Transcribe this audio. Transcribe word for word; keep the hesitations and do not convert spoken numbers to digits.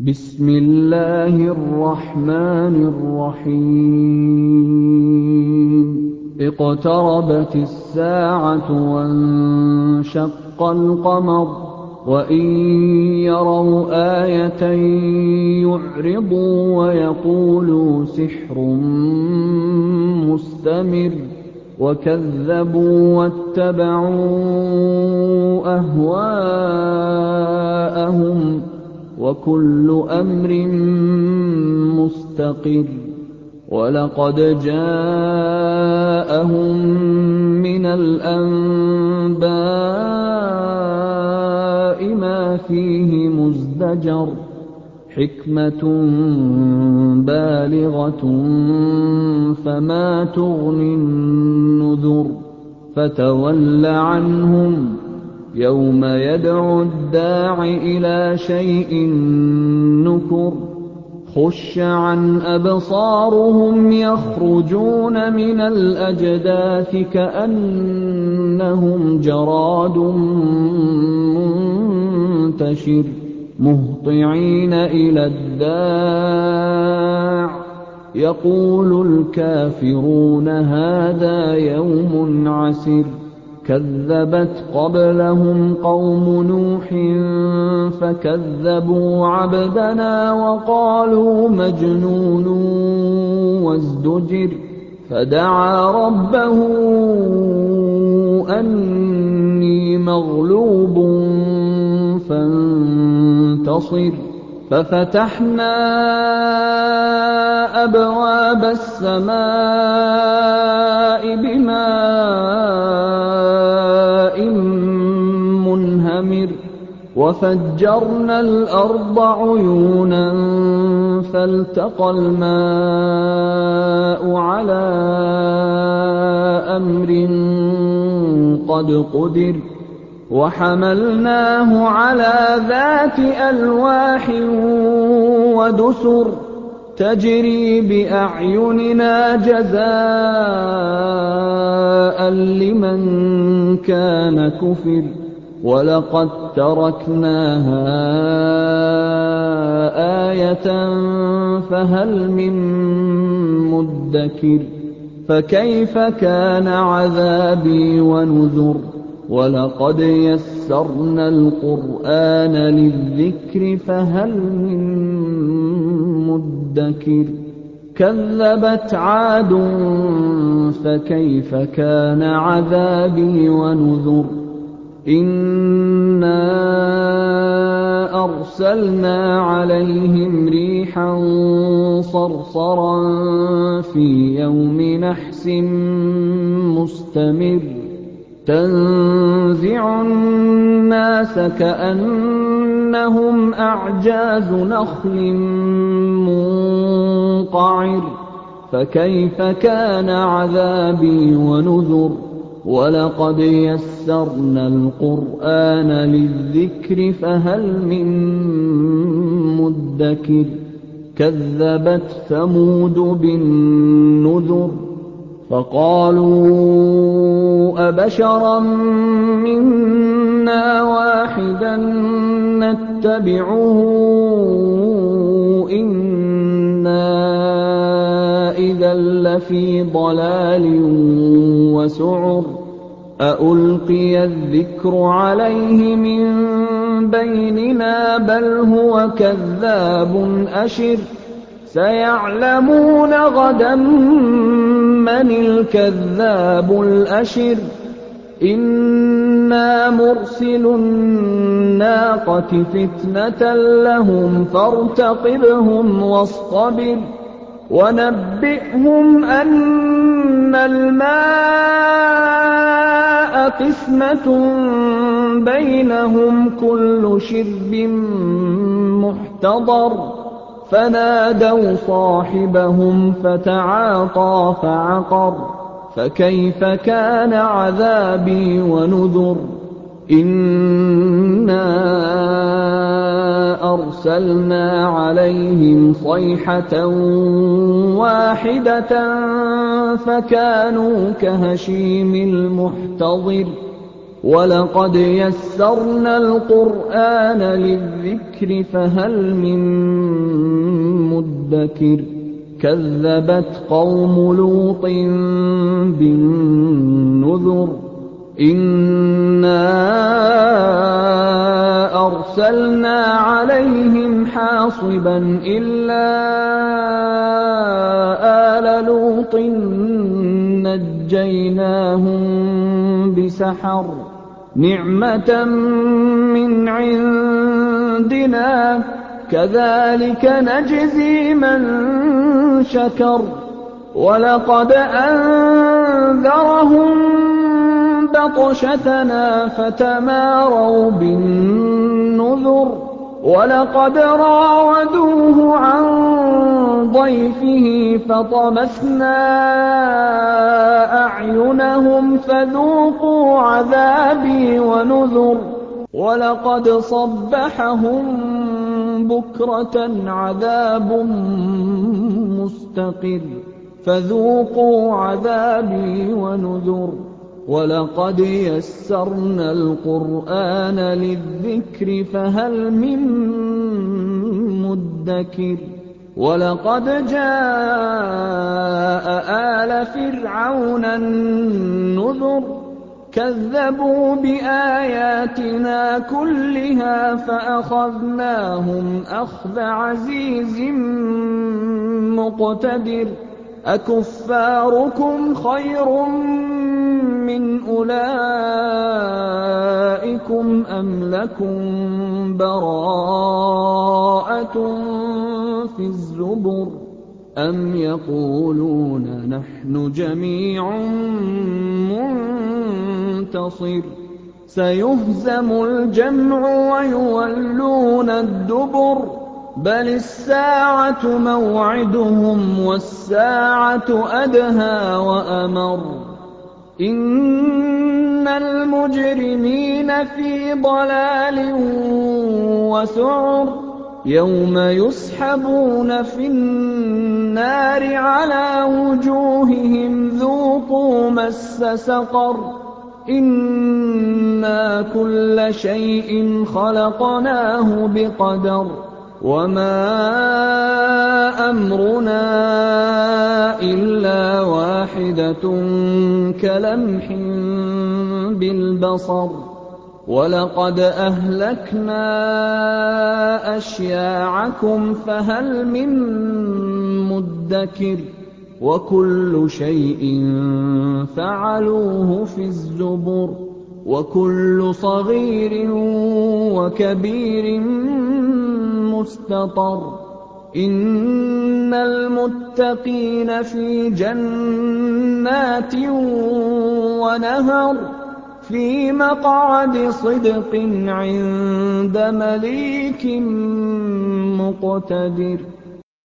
بسم الله الرحمن الرحيم اقتربت الساعة وانشق القمر وإن يروا آية يعرضوا ويقولوا سحر مستمر وكذبوا واتبعوا أهواءهم وكل أمر مستقر ولقد جاءهم من الأنباء ما فيه مزدجر حكمة بالغة فما تغني النذر فتول عنهم يوم يدعو الداع إلى شيء نكر خش عن أبصارهم يخرجون من الأجداث كأنهم جراد منتشر مهطعين إلى الداع يقول الكافرون هذا يوم عسر كذبت قبلهم قوم نوح فكذبوا عبدنا وقالوا مجنون وازدجر فدعا ربه أني مغلوب فانتصر ففتحنا أبواب السماء بماء منهمر وفجرنا الأرض عيونا فالتقى الماء على أمر قد قدر وحملناه على ذات ألواح ودسر تجري بأعيننا جزاء لمن كان كفر ولقد تركناها آية فهل من مدكر فكيف كان عذابي ونذر ولقد يسرنا القرآن للذكر فهل من مدكر كذبت عاد فكيف كان عذابي ونذر إنا أرسلنا عليهم ريحا صرصرا في يوم نحس مستمر تنزع الناس كأنهم أعجاز نخل منقعر فكيف كان عذابي ونذر ولقد يسرنا القرآن للذكر فهل من مدكر كذبت ثمود بالنذر فقالوا أبشرا منا واحدا نتبعه إنا إذا لفي ضلال وسعر أألقي الذكر عليه من بيننا بل هو كذاب أشر سيعلمون غدا من الكذاب الأشر إنا مرسل الناقة فتنة لهم فارتقبهم واصطبر ونبئهم أن الماء قسمة بينهم كل شرب محتضر فنادوا صاحبهم فتعاطى فعقر فكيف كان عذابي ونذر إنا أرسلنا عليهم صيحة واحدة فكانوا كهشيم المحتضر وَلَقَدْ يَسَّرْنَا الْقُرْآنَ لِلذِّكْرِ فَهَلْ مِن مُّدَّكِرٍ كَذَّبَتْ قَوْمُ لُوطٍ بِالنُّذُرِ إِنَّا أَرْسَلْنَا عَلَيْهِمْ حَاصِبًا إِلَّا آلَ لُوطٍ نَّجَّيْنَاهُم بِسَحَرٍ نِّعْمَةً مِّنْ عِندِنَا ۚ كَذَٰلِكَ نَجْزِي مَن شَكَرَ وَلَقَدْ أَنذَرَهُم بَطْشَتَنَا فَتَمَارَوْا بِالنُّذُرِ وَلَقَدْ رَاوَدُوهُ عَن ضَيْفِهِ فَطَمَسْنَا أَعْيُنَهُمْ فَذُوقُوا عَذَابِي وَنُذُرِ وَلَقَدْ صَبَّحَهُم بُكْرَةً عَذَابٌ مُّسْتَقِرٌّ فَذُوقُوا عَذَابِي وَنُذُرِ وَلَقَدْ يَسَّرْنَا الْقُرْآنَ لِلذِّكْرِ فَهَلْ مِن مُّدَّكِرٍ وَلَقَدْ جَاءَ آلَ فِرْعَوْنَ النُّذُرُ كَذَّبُوا بِآيَاتِنَا كُلِّهَا فَأَخَذْنَاهُمْ أَخْذَ عَزِيزٍ مُّقْتَدِرٍ أَكُفَّارُكُمْ خَيْرٌ مِّنْ أُولَٰئِكُمْ أَمْ لَكُم بَرَاءَةٌ فِي الزُّبُرِ أَمْ يَقُولُونَ نَحْنُ جَمِيعٌ مُّنتَصِرٌ سَيُهْزَمُ الْجَمْعُ وَيُوَلُّونَ الدُّبُرَ بَلِ السَّاعَةُ مَوْعِدُهُمْ وَالسَّاعَةُ أَدْهَىٰ وَأَمَرُّ إِنَّ الْمُجْرِمِينَ فِي ضَلَالٍ وَسُعُرٍ يَوْمَ يُسْحَبُونَ فِي النَّارِ عَلَىٰ وُجُوهِهِمْ ذُوقُوا مَسَّ سَقَرَ إِنَّا كُلَّ شَيْءٍ خَلَقْنَاهُ بِقَدَرٍ وَمَا أَمْرُنَا إِلَّا وَاحِدَةٌ كَلَمْحٍ بِالْبَصَرِ وَلَقَدْ أَهْلَكْنَا أَشْيَاعَكُمْ فَهَلْ مِن مُّدَّكِرٍ وَكُلُّ شَيْءٍ فَعَلُوهُ فِي الزُّبُرِ وَكُلُّ صَغِيرٍ وَكَبِيرٍ مُّسْتَطَرٌ إِنَّ الْمُتَّقِينَ فِي جَنَّاتٍ وَنَهَرٍ فِي مَقْعَدِ صِدْقٍ عِندَ مَلِيكٍ مُّقْتَدِرٍ